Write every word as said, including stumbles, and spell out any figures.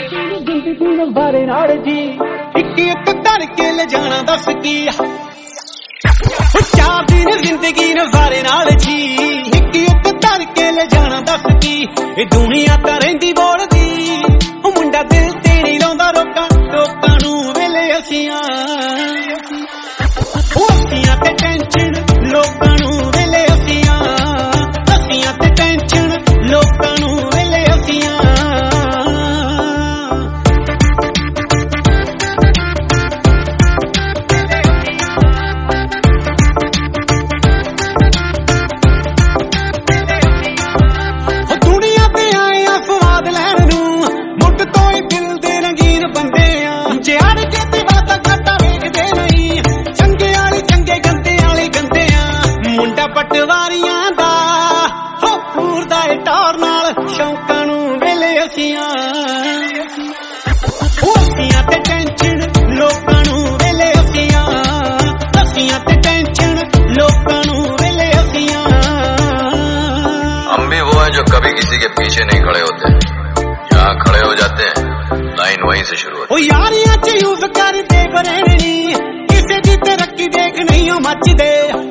ਜ਼ਿੰਦਗੀ ਨੂੰ ਬਾਰੇ ਨਾਲ ਜੀ ਇੱਕ ਇੱਕ ਧੜਕੇ ਲੈ ਜਾਣਾ ਦੱਸ ਕੀ ਚਾਰ ਦਿਨ ਜ਼ਿੰਦਗੀ ਨੂੰ ਬਾਰੇ ਨਾਲ ਜੀ ਇੱਕ ਇੱਕ ਧੜਕੇ ਲੈ ਜਾਣਾ ਦੱਸ ਕੀ ਇਹ ਦੁਨੀਆ ਤਾਂ ਰਹਿੰਦੀ ਬੋਲਦੀ ਉਹ ਮੁੰਡਾ ਦਿਲ ਤੇ ਨਹੀਂ ਲਾਉਂਦਾ ਰੋਕਾਂ ਲੋਕਾਂ ਨੂੰ ਵੇਲੇ ਅਸੀਆਂ ਉਹ ਅਸੀਆਂ ਤੇ ਟੈਨਸ਼ਨ ਲੋਕਾਂ ਨੂੰ ਵੇਲੇ ਅਸੀਆਂ ਅਸੀਆਂ ਤੇ ਟੈਨਸ਼ਨ ਲੋਕਾਂ ਨੂੰ ਵੇਲੇ ਅਸੀਆਂ ਪਟਵਾਰੀਆਂ ਦਾ ਹੋ ਪੂਰਦਾ ਏ ਟੌਰ ਨਾਲ ਸ਼ੌਕਾਂ ਨੂੰ ਵੇਲੇ ਅਸੀਆਂ ਅਸੀਆਂ ਤੇ ਟੈਨਸ਼ਨ ਲੋਕਾਂ ਨੂੰ ਵੇਲੇ ਅਸੀਆਂ ਅਸੀਆਂ ਤੇ ਟੈਨਸ਼ਨ ਲੋਕਾਂ ਨੂੰ ਵੇਲੇ ਅਸੀਆਂ हम भी वो हैं जो कभी किसी के पीछे नहीं खड़े होते यहाँ खड़े हो जाते हैं लाइन वहीं से शुरू होती है यारियां च यूज कर देख रहनी किसी दी तरक्की देख नहीं हो मचदे